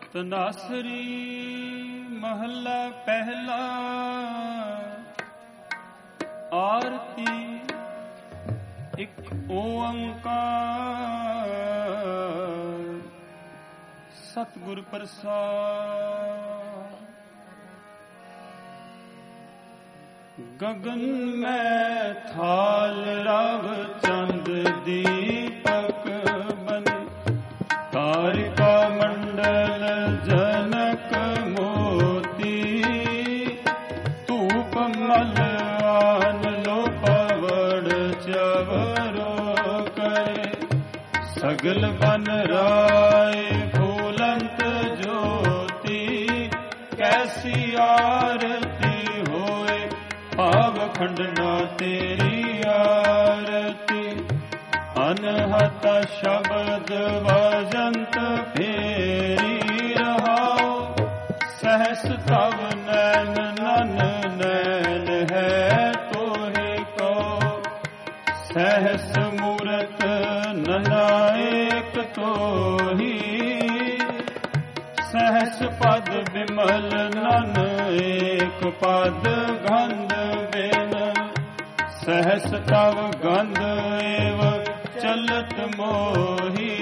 तनासरी महला पहला। आरती एक ओंकार सतगुर प्रसाद। गगन में थाल राव चंद दीपक बन, तारिका मंडल जनक मोती। धूप मलवान लो पवड़ चवरो करे, सगल बन राय फूलंत ज्योति। कैसी आरती होए पावखंडना तेरी आरती। अनहत शब्द वजंत फेरी रहाओ, सहस तव नैन नन नैन है तोहि को। सहस मूरत ननायक तोहि, सहस पद विमल नन एक पद गंध बिन। सहस तव गंध एव चलत मोही,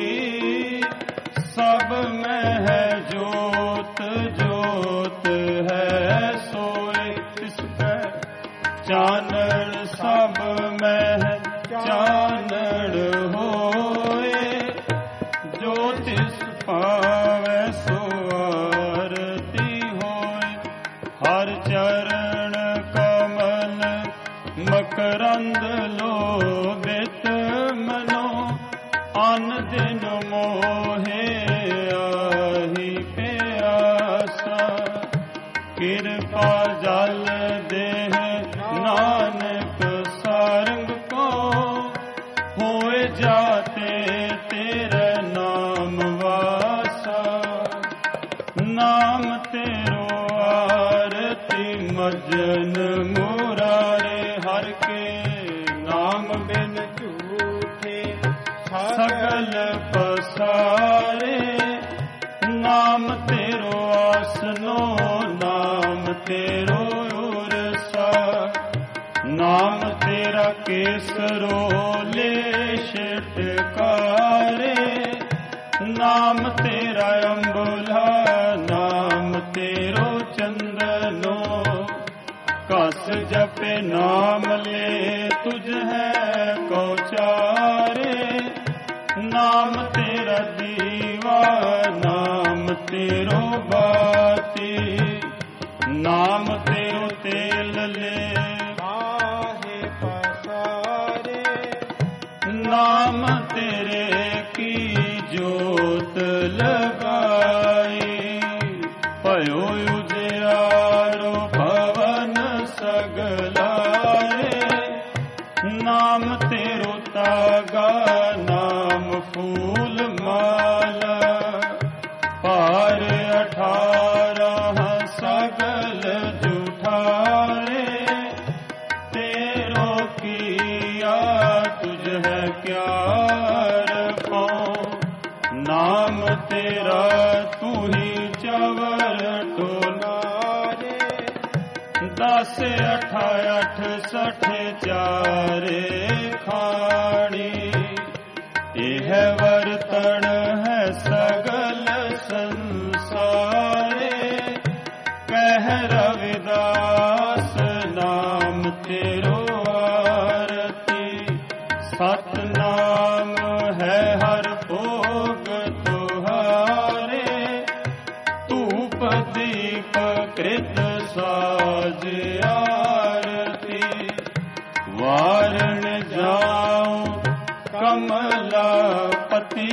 सब में है जोत जोत है सोए। तिसका चानण सब में है चानण होए, जो तिस पावे सो आरती होए। हर चरण कमल मकरंद लोभित मनो, अन दिन मोहे आही प्यासा। कृपा जल देह नानक सारंग को, होए जाते तेरे नाम वासा। नाम तेरो आरती मजन मुरारे, हर के नाम बिन झूठे सगल पसारे। नाम तेरो आसनो नाम तेरो उरसा। नाम तेरा केसरो लेश टिकारे। नाम तेरा अम्बुला नाम तेरो चंदनो। कस जपे नाम ले तुझ है कौचारे। नाम तेरा दीवा नाम तेरो बाती। नाम तेरो तेल ले काहे पसारे। नाम तेरे की जोत लगाई, भयो उजियारो भवन सगलाए। नाम तेरो तागा नाम फूल माला। पार 18 सगल जुठारे। तेरो किया तुझ है क्या रखो। नाम तेरा तू ही चवर टोलारे। 10 8 68 चारे खाड़ी। यह वर्तन है सगल संसारे। कह रविदास नाम तेरो आरती। सतनाम है हर भोग तुहारे। धूप दीप कृत साज आरती। वारण जाऊं कमलापति।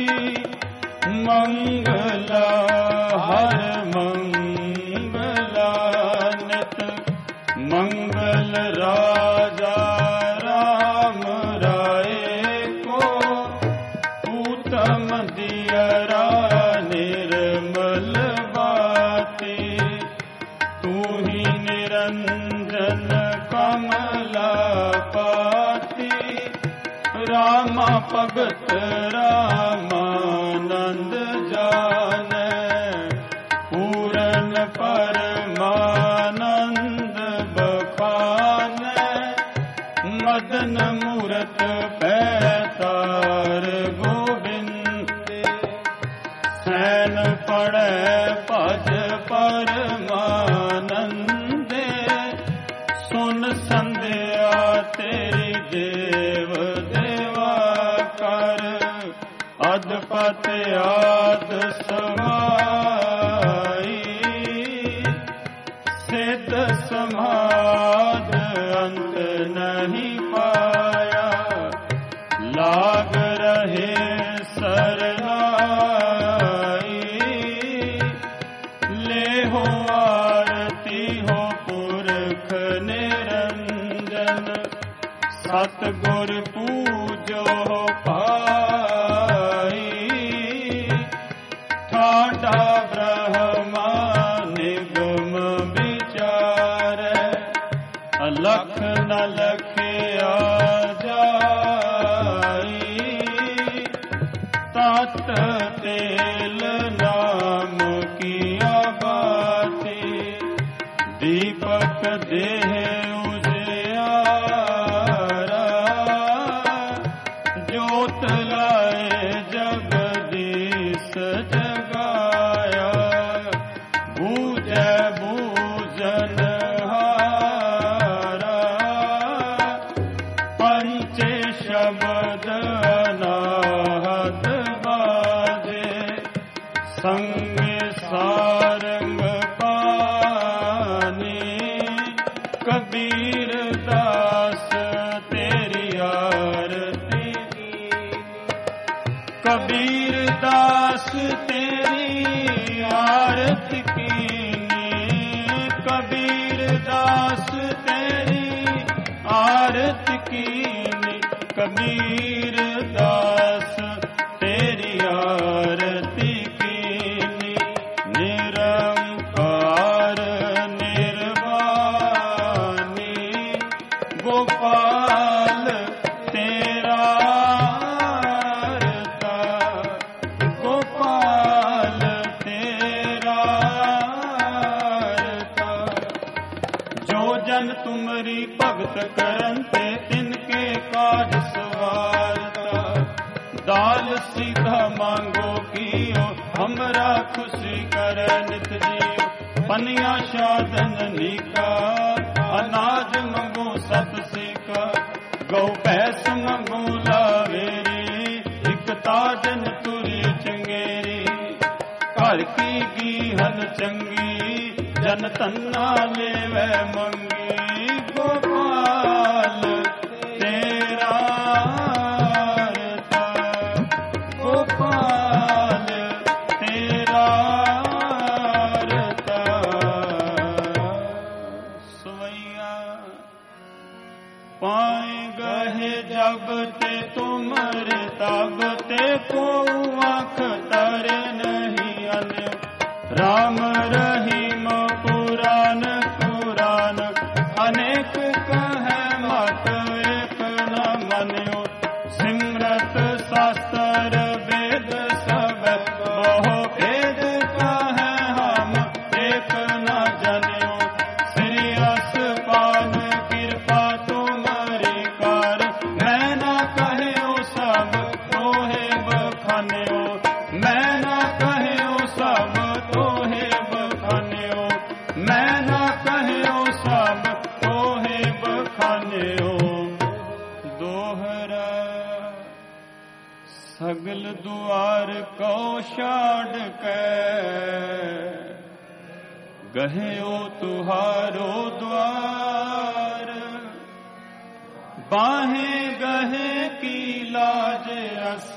मंगला हर मंगला नित। मंगल राजा राम राय को। उत्तम दियरा निर्मल बाती। तू ही निरंजन कमलापति। रामा भगत रामानंद जाने। सैन पड़े पज परमानंदे, सुन संध्या तेरी देव देवा कर, अधपत आद समाई, सिद्ध समाध अंत नहीं पाया, लाग रहे सरनाई, ले हो आरती हो पुरख निरंजन, सतगुर पूजो पाई, ठाडा ब्रह्मा निगम विचार, अलख न लखया जाई, तात तेल नाम किया बाती, दीपक देह उजियारा, ज्योत लाए जगदीश जगाया, बूझे बूझनहारा, पंचे शब्द अनाहत बाजे, संग सारंग पानी, कबीर दास तेरी आरती, कबीर दास तेरी आरती कीनी, कबीर दास तेरी आरती कीनी, कबीर दास तेरी आरती कीनी, निरंकार निर्वाणी, गोपाल तेरा आरता, गोपाल तेरा आरता, जो जन तुमरी भगत करन्ते, तिनके काज सवारता, दाल सीधा मांगो कियो, हमरा खुशी कर नित जियो, पनिया शादन नीका, अनाज मंगो सत सीका, गौ भैंस मंगो लावेरी, एक ताजन तुरी चंगेरी, घर की गीहन चंगी, जन तन्ना लेवे मंगी, गोपाल तेरा आरता, गोपाल तेरा आरता, सवैया पाए गहे जब ते तुमरे, तब ते को आँख तरे नहीं अन्य, राम रहीम पुराण पुराण, अनेक कहे मत एक न मन्यो, सिमरत शास्त्र वेद सब, बहु भेद कहे हम एक न जन्यो, श्री असपान कृपा तुम्हारी कार, मैं न कहो सब तोहे बखान्यो, मैं न कहो सब तोहे बखान्यो, मैं न कहो सब तोहे बखान्यो, दोहरा सगल दुआर को छाड़ के, गहयो तुहारो द्वार, बाहें गहे की लाज रस,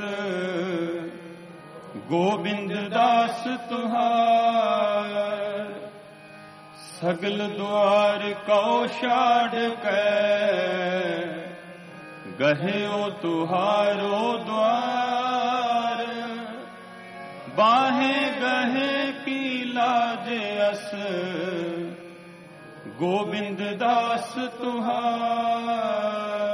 गोविंद दास तुहार, सगल द्वार को छाड़ के, गहयो तुहारो द्वार, बाहें गहे की लाज अस, गोविंद दास तुहार।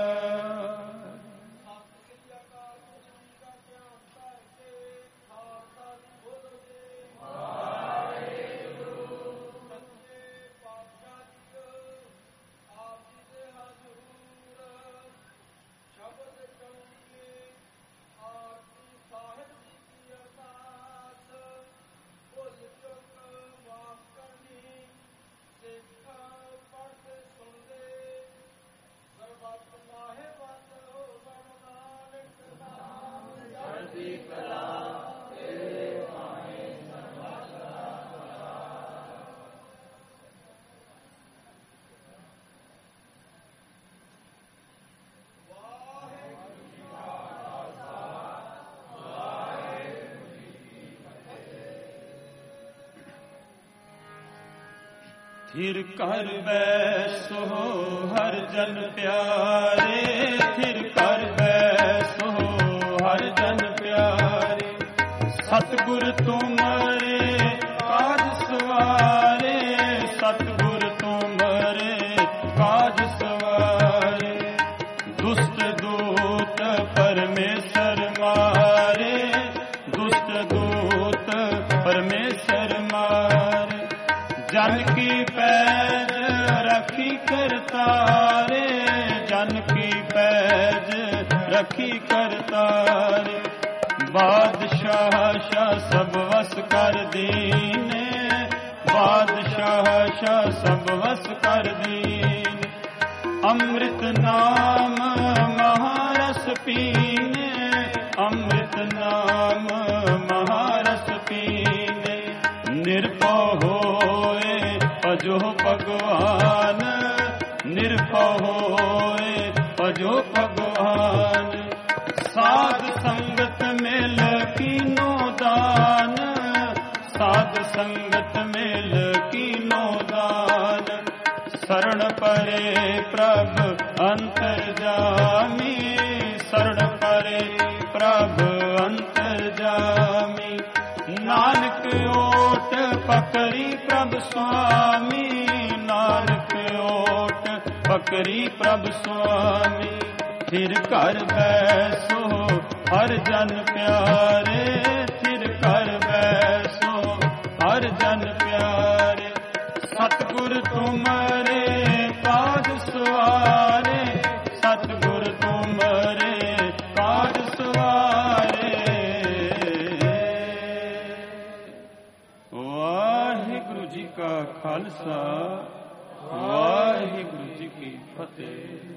थिर कर बैसो हर जन प्यारे, थिर कर बैसो हर जन प्यारे। सतगुर तुमरे काज सवारे, सतगुर तुमरे काज सवारे। दुष्ट दूत परमेश्वर मारे, दुष्ट दूत परमेश्वर मारे। जन की पैज रखी करतारे, जन की पैज रखी करतारे। बादशाह शाह सब वस कर दीने, बादशाह शाह सब वस कर दीने। अमृत नाम महारस पीने, अमृत नाम महारस पीने। निर्भय होए भजो भगवान, निर्भय होए भजो भगवान। साध संगत मिल कीनो दान, साध संगत मिल कीनो दान। शरण परे प्रभ अंतर्जामी, शरण परे प्रभ अंतर्जामी। नानक ओट पकड़ी प्रभ स्वामी, नानक ओट पकड़ी प्रभ स्वामी। थिर कर बैसो हर जन प्यारे, थिर कर बैसो हर जन प्यारे। सतगुर तुमरे काज सवारे, सतगुर तुमरे काज सवारे। वाहिगुरु जी का खालसा, वाहिगुरु जी की फतेह।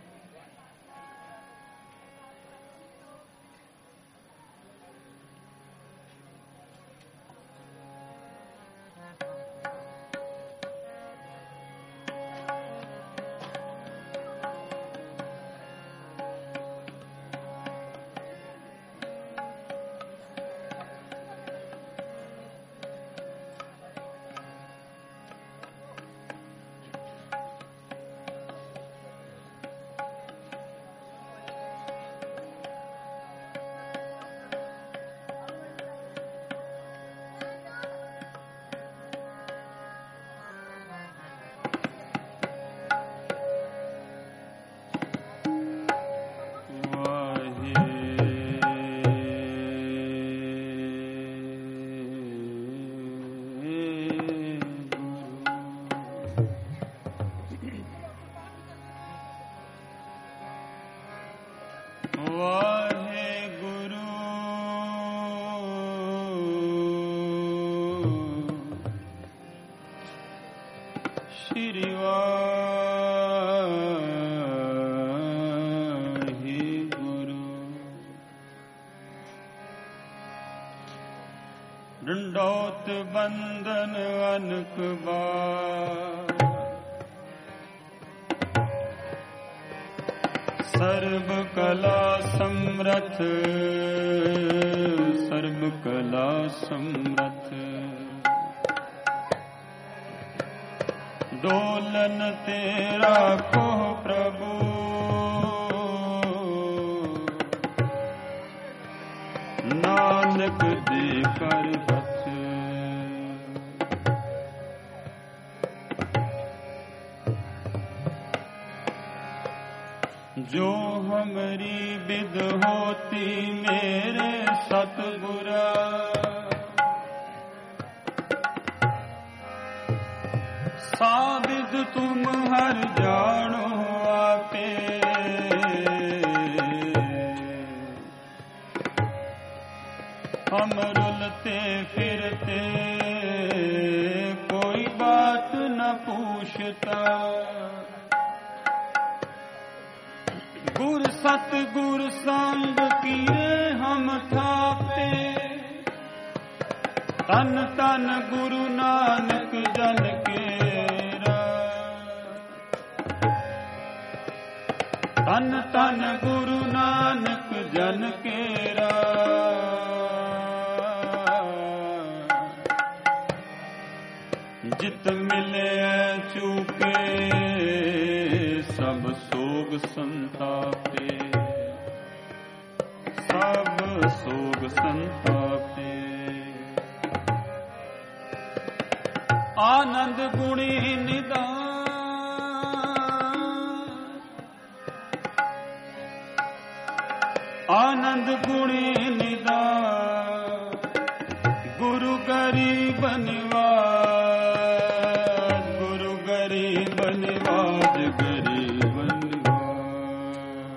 डंडौत बंदन अनक बार, सर्व कला समरथ, सर्व कला समरथ। डोलन तेरा को प्रभु, नानक दे कर बच। जो हमारी विद होती मेरे सतगुरा, साबिद तुम हर जानो आपे। हम रुलते फिरते कोई बात न पूछता, गुर सतगुर संग किए हम थापे। तन तन गुरु नानक जन केरा, तन तन गुरु नानक जन केरा। जित मिले चूके सब सोग संतापे, सब सोग संतापे। आनंद गुणी निदान, आनंद गुणी निदान, गुरु गरीब निवाज, गुरु गरीब निवाज, गरीब निवाज।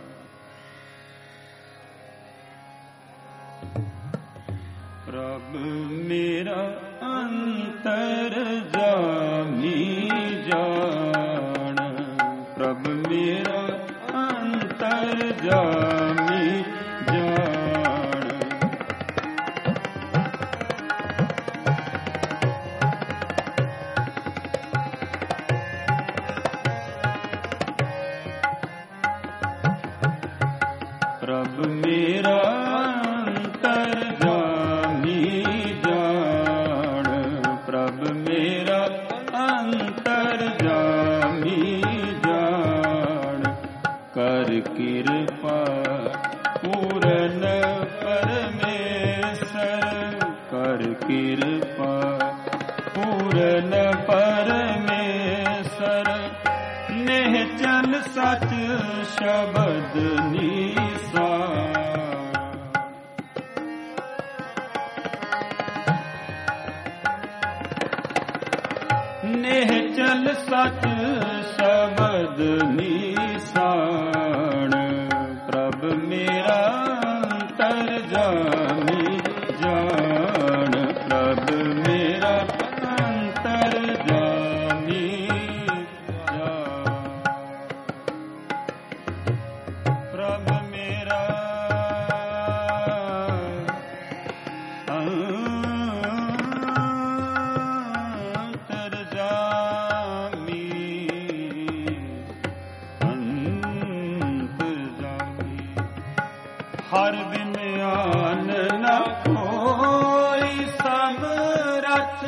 प्रभु मेरा अंतर जामी जान, प्रभु मेरा अंतर जामी जान। प्रभु मेरा अंतर जामी जान, प्रभु मेरा अंतर जामी जान। कर कृपा पूरन परमेश्वर, कर कृपा पूरन परमेश्वर। निश्चल सच शब्द निसार, निश्चल सच शब्द निसार। प्रभु मेरा अंतर जामी जान, प्रभु मेरा अंतर जामी जान। प्रभु मेरा अंतर जामी, अंतर जामी। हर बिन आन न कोई समरथ,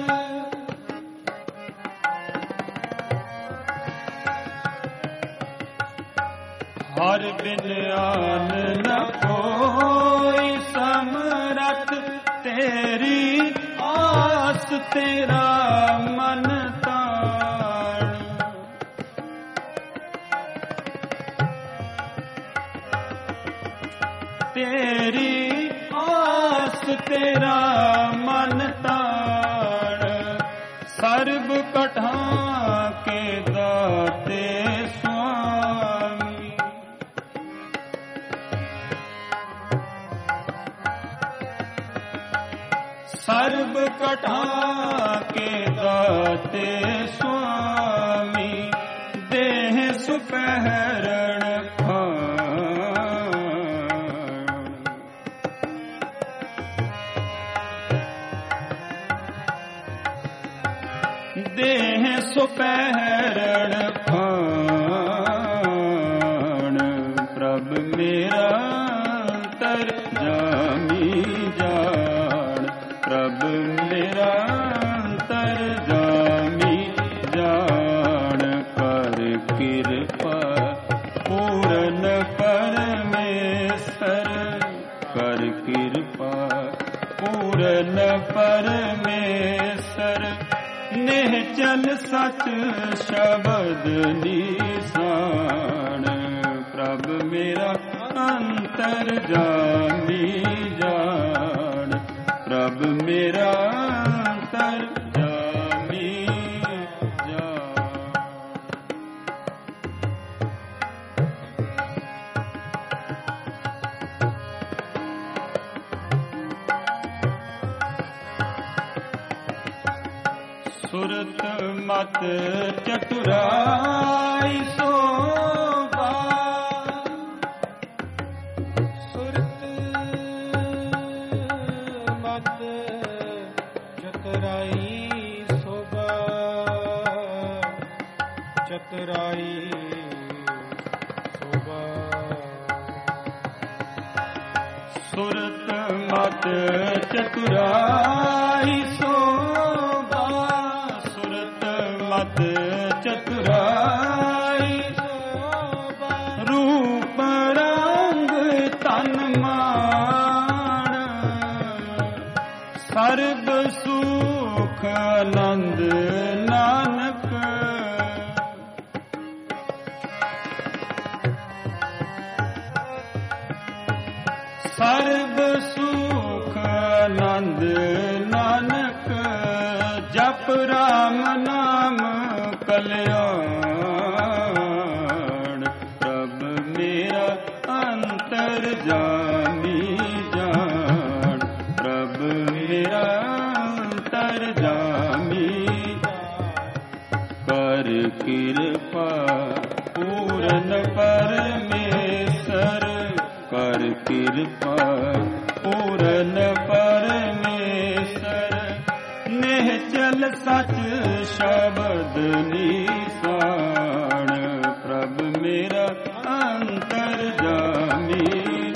हर बिन आन न कोई समरथ। तेरी आस तेरा मन तान, तेरी आस तेरा मन तान। सर्ब कठा के दाते स्वामी, सर्ब कठा के दाते स्वामी। देह सुपहरण खान, देह सुपहरण खान। प्रभु मेरा अंतर जामी जान, प्रभु मेरा अंतर जामी जान। कर कृपा पूरन परमेश्वर, कर कृपा पूरन परमेश्वर। निश्चल सच शब्द निसार। प्रभु मेरा अंतर जामी जान, प्रभु मेरा अंतर जामी जान। सुरत मत चतुराई शोभा, सुरत मत चतुराई शोभा, चतुराई शोभा। सुरत मत चतुराई शोभा, ਸੁਖ ਆਨੰਦ ਨਾਨਕ। ਸਰਬ ਸੁਖ ਆਨੰਦ ਨਾਨਕ, ਜਪ ਰਾਮ ਨਾਮ ਕਲਿਆਣ। ਪ੍ਰਭ ਮੇਰਾ ਅੰਤਰ ਜਾਮੀ ਜਾਣ, ਪ੍ਰਭ ਮੇਰਾ ਅੰਤਰ ਜਾਮੀ। ਕਰ ਕਿਰਪਾ ਪੂਰਨ ਪਰਮੇਸ਼ਰ, ਕਰ ਕਿਰਪਾ ਪੂਰਨ ਪਰਮੇਸ਼ਰ। ਨਿਹਚਲ ਸਚ ਸ਼ਬਦ ਨੀਸਾਨ, ਪ੍ਰਭ ਮੇਰਾ ਅੰਤਰ ਜਾਮੀ।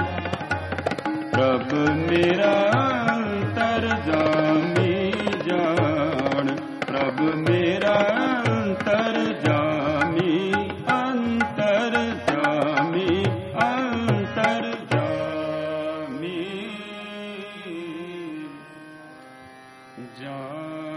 ਪ੍ਰਭ ਮੇਰਾ ਅੰਤਰ ਜਾਮੀ ਜਾਣ, ਪ੍ਰਭ ਮੇਰਾ ਅੰਤਰ ਜਾਮੀ। ਅੰਤਰ ਜਾਮੀ, ਅੰਤਰ ਜਾਮੀ ਜਾਣ।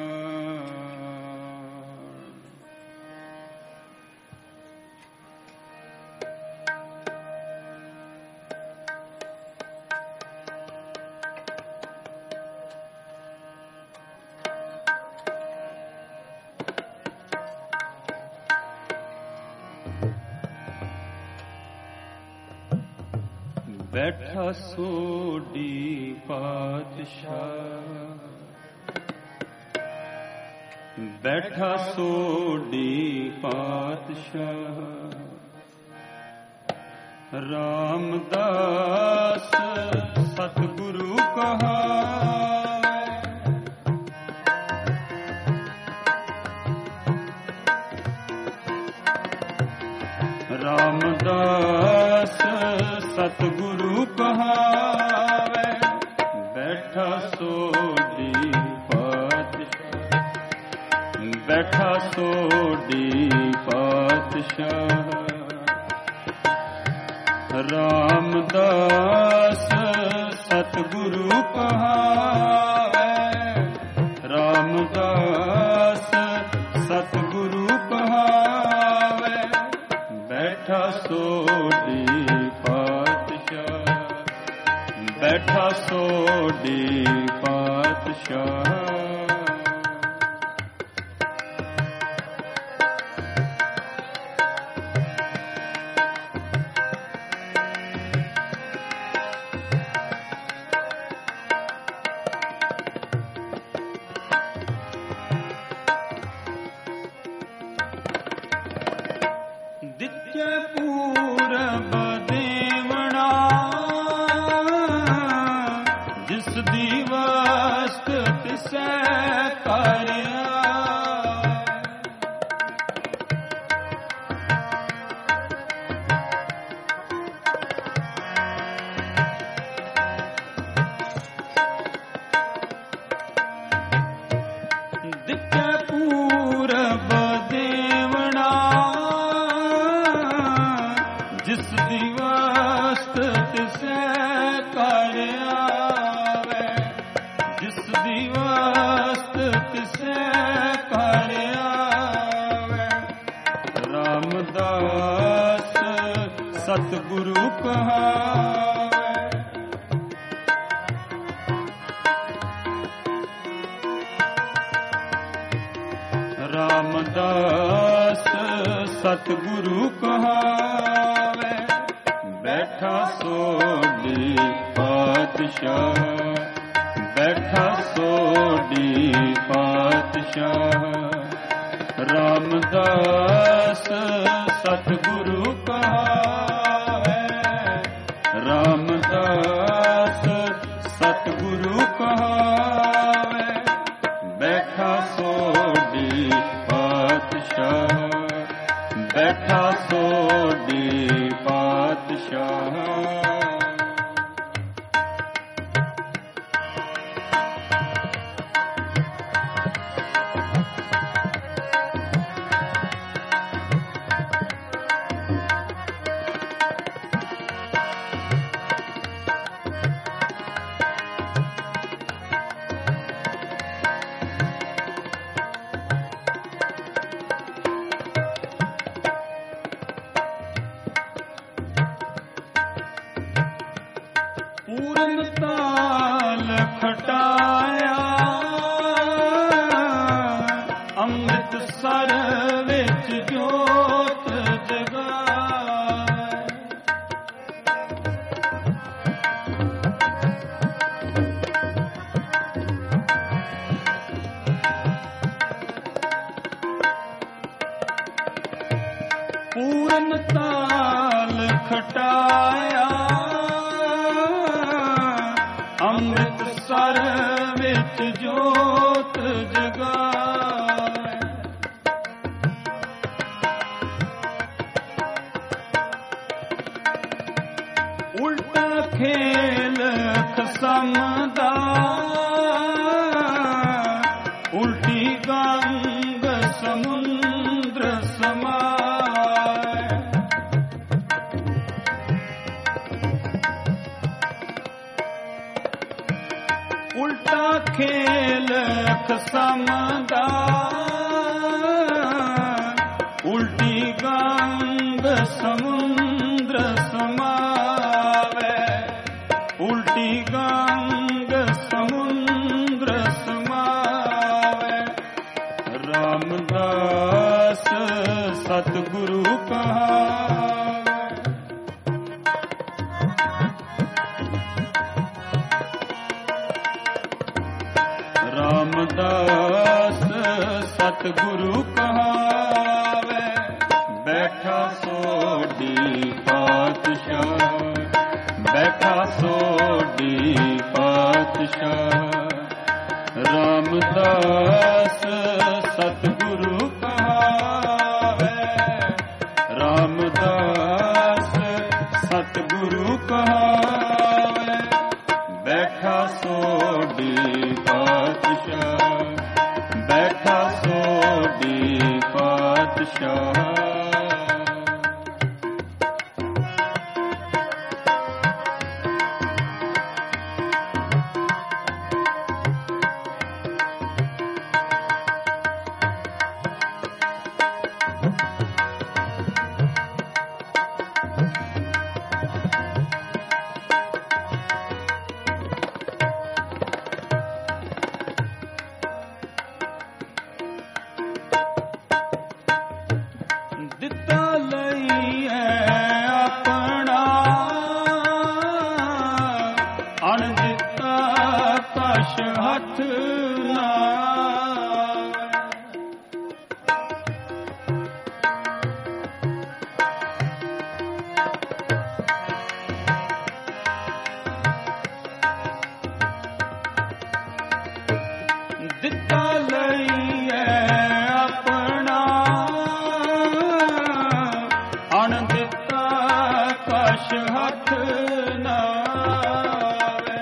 ਬੈਠਾ ਸੋਢੀ ਪਾਤਸ਼ਾਹ, ਬੈਠਾ ਸੋਢੀ ਪਾਤਸ਼ਾਹ। ਰਾਮਦਾਸ ਸਤਿਗੁਰੂ ਕਹਾਵੇ, ਰਾਮਦਾਸ ਸਤਿਗੁਰੂ ਕਹਾਵੇ। ਬੈਠਾ ਸੋਢੀ ਪਾਤਸ਼ਾਹ, ਬੈਠਾ ਸੋਢੀ ਪਾਤਸ਼ਾਹ। ਰਾਮਦਾਸ ਸਤਿਗੁਰੂ ਕਹਾਵੇ, ਰਾਮਦਾਸ ਸਤਿਗੁਰੂ ਕਹਾਵੇ। ਬੈਠਾ ਸੋਢੀ ਪਾਤਸ਼ਾਹ, ਬੈਠਾ ਸੋਢੀ ਪਾਤਸ਼ਾਹ। ਦਿੱਤੇ ਪੂਰਬ ਦੇਵਣਾ, ਜਿਸ ਦੀ ਵਸਤ ਤਿਸੈ ਕਰਿਆ। ਦਿੱਤੇ ਪੂਰਬ ਦੇਵਣਾ, ਜਿਸ ਦੀ ਵਸਤ ਤਿਸੈ ਕਰਿਆ ਵੇ। ਜਿਸ ਦੀ ਵਸਤ ਤਿਸੈ ਕਰਿਆ ਵੇ। ਰਾਮਦਾਸ ਸਤਿਗੁਰੂ ਕਹਾਵੇ, ਰਾਮਦਾਸ ਸਤਿਗੁਰੂ ਕਹਾਵੇ। ਬੈਠਾ ਸੋਢੀ ਪਾਤਸ਼ਾਹ, ਬੈਠਾ ਸੋਢੀ ਪਾਤਸ਼ਾਹ। ਰਾਮਦਾਸ ਸਤਿਗੁਰੂ ਕਹਾਵੇ, ਰਾਮਦਾਸ ਸਤਿਗੁਰੂ ਕਹਾਵੇ। ਬੈਠਾ ਸੋਢੀ ਪਾਤਸ਼ਾਹ, ਬੈਠਾ ਸੋਢੀ ਪਾਤਸ਼ਾਹ। ਪੂਰਨ ਤਾਲ ਖਟਾਇਆ, ਅੰਮ੍ਰਿਤਸਰ ਵਿੱਚ ਜੋਤ ਜਗਾਏ। ਉਲਟਾ ਖੇਲ ਖਸਮ ਦਾ, ਉਲਟੀ ਗੰਗ ਸਮੁੰਦਰ ਸਮਾਏ। ਉਲਟਾ ਖੇਲ ਖਸਮ ਦਾ, ਉਲਟੀ ਗੰਗ ਸਮੁੰਦਰ ਸਮਾਵੇ। ਉਲਟੀ ਗੰਗ ਸਮੁੰਦਰ ਸਮਾਵੇ। ਰਾਮਦਾਸ ਸਤਿਗੁਰੂ ਕਹਾਵੇ। ਰਾਮਦਾਸ ਸਤਿਗੁਰੂ ਕਹਾਵੇ। ਬੈਠਾ ਸੋਢੀ ਪਾਤਸ਼ਾਹ, ਬੈਠਾ ਸੋਢੀ ਪਾਤਸ਼ਾਹ। ਰਾਮਦਾਸ ਸਤਿਗੁਰੂ ਕਹਾਵੇ। ਰਾਮਦਾਸ ਸਤਿਗੁਰੂ ਕਹਾਵੇ। ਬੈਠਾ ਸੋਢੀ ਪਾਤਸ਼ਾਹ, ਬੈਠਾ ਸੋਢੀ ਪਾਤਸ਼ਾਹ। ਦਿੱਤਾ ਲਈਐ ਆਪਣਾ, ਅਣ ਦਿੱਤਾ ਕਛ ਹੱਥ ਨਾ। ਦਿੱਤਾ ਲਈਐ ਆਪਣਾ, ਅਣ ਦਿੱਤਾ ਕਛ ਹੱਥ ਨਾ ਆਵੇ।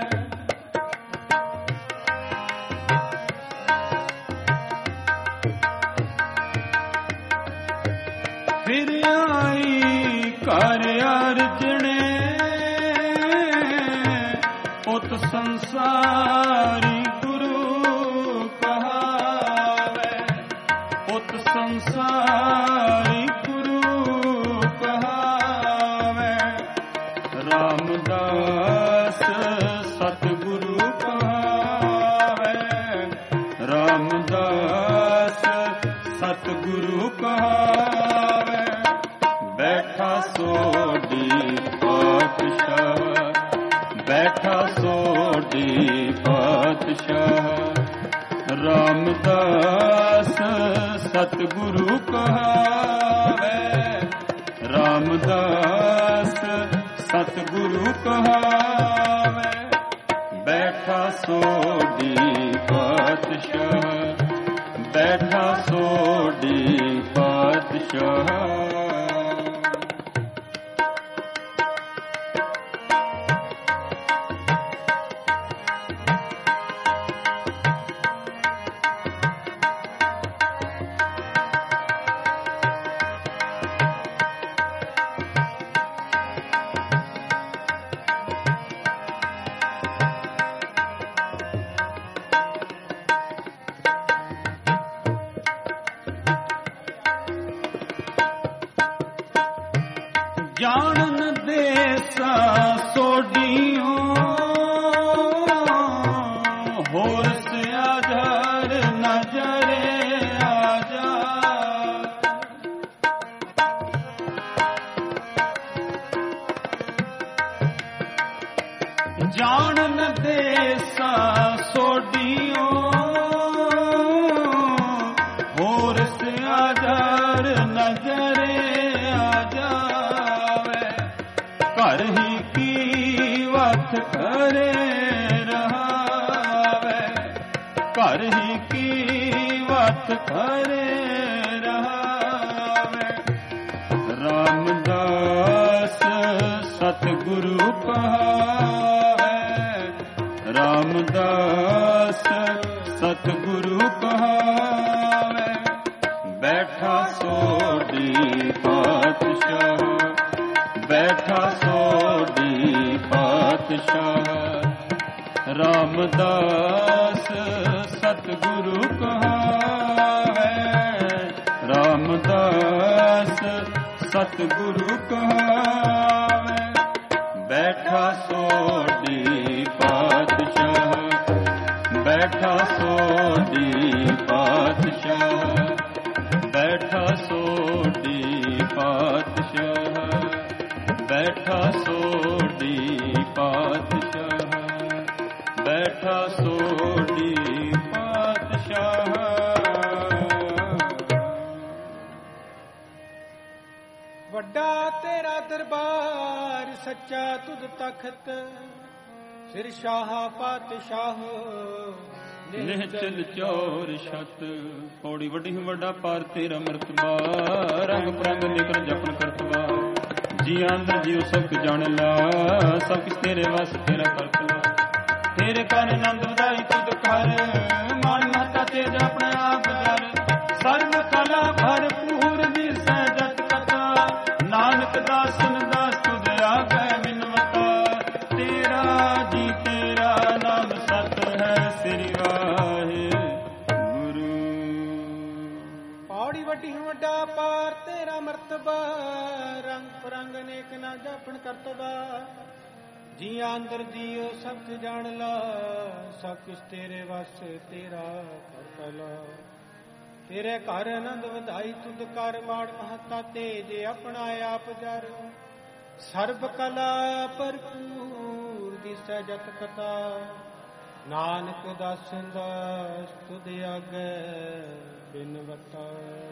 ਫਿਰ ਆਈ ਘਰ ਅਰਜਣੇ, ਪੁੱਤ ਸੰਸਾਰੀ ਗੁਰੂ ਕਹਾਵੇ। ਪੁੱਤ ਸੰਸਾਰੀ ਗੁਰੂ ਕਹਾਵੇ। ਰਾਮਦਾਸ ਸਤਿਗੁਰੂ ਕਹਾਵੇ। ਰਾਮਦਾਸ ਸਤਿਗੁਰੂ ਕਹਾਵੇ। ਬੈਠਾ ਸੋਢੀ ਪਾਤਸ਼ਾਹ, ਬੈਠਾ ਸੋਢੀ ਪਾਤਸ਼ਾਹ। ਰਾਮਦਾਸ ਸਤਿਗੁਰੂ ਕਹਾਵੇ। ਰਾਮਦਾਸ ਸਤਿਗੁਰੂ ਕਹਾਵੇ। ਬੈਠਾ ਸੋਢੀ ਪਾਤਸ਼ਾਹ, ਬੈਠਾ ਸੋਢੀ ਪਾਤਸ਼ਾਹ। ਜਾਣਨ ਦੇਸਾ ਸੋਢੀਓ, ਹੋਰ ਸਿਆਝਰ ਨਜ਼ਰੇ ਆ ਜਾ। ਜਾਣਨ ਦੇਸਾ ਸੋਢੀਓ, ਹੋਰ ਸਿਆਝਰ ਨਜ਼ਰੇ ਆ ਘਰ ਹੀ ਕੀ ਵਤ ਘਰੇ ਰਹਾਵੇ। ਰਾਮਦਾਸ ਸਤਿਗੁਰੂ ਕਹਾਵੇ, ਰਾਮਦਾਸ ਸਤਿਗੁਰੂ ਕਹਾਵੇ। ਬੈਠਾ ਸੋਢੀ ਪਾਤਸ਼ਾਹ, ਬੈਠਾ ਸੋਢੀ ਪਾਤਸ਼ਾਹ। ਰਾਮਦਾਸ ਸਤਿਗੁਰੂ ਕਹਾਵੇ, ਰਾਮਦਾਸ ਸਤਿਗੁਰੂ ਕਹਾਵੇ। ਬੈਠਾ ਸੋਢੀ ਪਾਤਸ਼ਾਹ, ਬੈਠਾ ਸੋਢੀ ਪਾਤਸ਼ਾਹ, ਬੈਠਾ ਸੋਢੀ ਪਾਤਸ਼ਾਹ, ਬੈਠਾ ਸੋਢੀ ਪਾਤਸ਼ਾਹ, ਬੈਠਾ ਸੋਢੀ ਪਾਤਸ਼ਾਹ। ਵੱਡਾ ਤੇਰਾ ਦਰਬਾਰ ਸੱਚਾ ਤੁਧ ਤਖਤ, ਸਿਰ ਸ਼ਾਹ ਪਾਤਸ਼ਾਹ ਨਿਹਚਲ ਚੌਰ ਛਤ। ਪੌੜੀ ਵੱਡੀ ਵੱਡਾ ਪਾਰ ਤੇਰਾ ਮਰਤਬਾ, ਰੰਗ ਪ੍ਰੰਗ ਨਿਕਲ ਜਪਨ ਕਰਤਵਾ। ਜੀ ਅੰਦਰ ਜੀਉ ਸਭ ਜਾਣ ਲਾ, ਸਭ ਕਿਸ ਤੇਰੇ ਵਸ ਤੇਰਾ ਕਰਤਵਾ। ਤੇਰੇ ਘਰ ਆਨੰਦ ਵਧਾਈ ਤੁਧ ਘਰ, ਮਨ ਮਹਤਾ ਤੇਜ ਆਪਣੇ ਆਪ ਜਰ। ਸਰਬ ਕਲਾ ਭਰਪੂਰ ਦਿਸੈ ਜਤ ਕਥਾ, ਨਾਨਕ ਦਾਸਨ ਦਾਸ ਤੁਧ ਆਗੈ ਬਿਨਵਤਾ। ਤੇਰਾ ਜੀ ਤੇਰਾ ਨਾਮ ਸਤ ਹੈ, ਸ੍ਰੀ ਵਾਹਿਗੁਰੂ। ਪੌੜੀ ਵੱਡੀ ਵੱਡਾ ਪਾਰ ਤੇਰਾ ਮਰਤਬਾ, ਰੰਗ ਪਰੰਗ ਨੇਕ ਨਾ ਜਾਪਣ ਕਰਤਵਾ। ਜੀਆਂ ਅੰਦਰ ਜੀਓ ਸਭ ਜਾਣ ਲਾ, ਸਭ ਕੁਛ ਤੇਰੇ ਵਸ ਤੇਰਾ ਕਰਤਲਾ। ਤੇਰੇ ਘਰ ਆਨੰਦ ਵਧਾਈ ਤੁਧ ਕਰ, ਮਾੜ ਮਹੱਤਾ ਤੇਜ ਆਪਣਾ ਆਪ ਜਰ। ਸਰਬ ਕਲਾ ਭਰਪੂਰ ਦਿਸੈ ਜਤ ਕਥਾ, ਨਾਨਕ ਦਾਸਨ ਦਾਸ ਤੁਧ ਆਗੈ ਬਿਨਵਤਾ।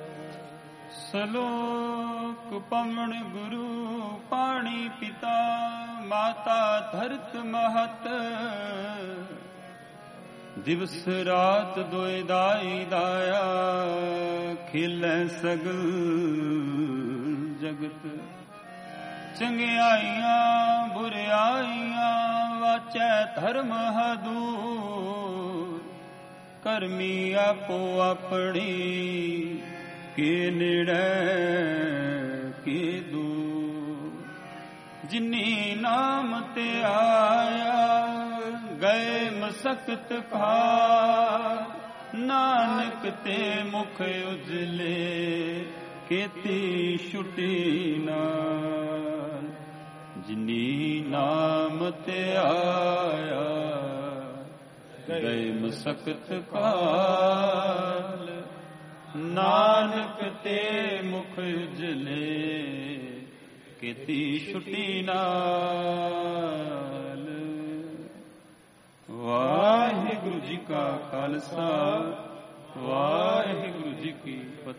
ਸਲੋਕ ਪਵਨ ਗੁਰੂ ਪਾਣੀ ਪਿਤਾ, ਮਾਤਾ ਧਰਤ ਮਹਤ। ਦਿਵਸ ਰਾਤ ਦੋਇ ਦਾਈ ਦਾਇਆ, ਖੇਲੈ ਸਗਲ ਜਗਤ। ਚੰਗਿਆਈਆਂ ਬੁਰਿਆਈਆਂ ਵਾਚੈ ਧਰਮ ਹਦੂਰ। ਕਰਮੀ ਆਪੋ ਆਪਣੀ, ਕੇ ਨੇੜੇ ਕੇ ਦੂਰ। ਜਿਨੀ ਨਾਮ ਤੇ ਆਇਆ, ਗਏ ਮਸਕਤ ਭਾਰ। ਨਾਨਕ ਤੇ ਮੁਖ ਉਜਲੇ, ਕੀਤੀ ਛੁਟੀ ਨਾਲ। ਜਿਨੀ ਨਾਮ ਤੇ ਆਇਆ, ਗਏ ਮਸਕਤ ਕਾਲ। ਨਾਨਕ ਤੇ ਮੁਖ ਉਜਲੇ, ਕੀਤੀ ਛੁਟੀ ਨਾਲ। ਵਾਹਿਗੁਰੂ ਜੀ ਕਾ ਖਾਲਸਾ, ਵਾਹਿਗੁਰੂ ਜੀ ਕੀ ਫਤਿਹ।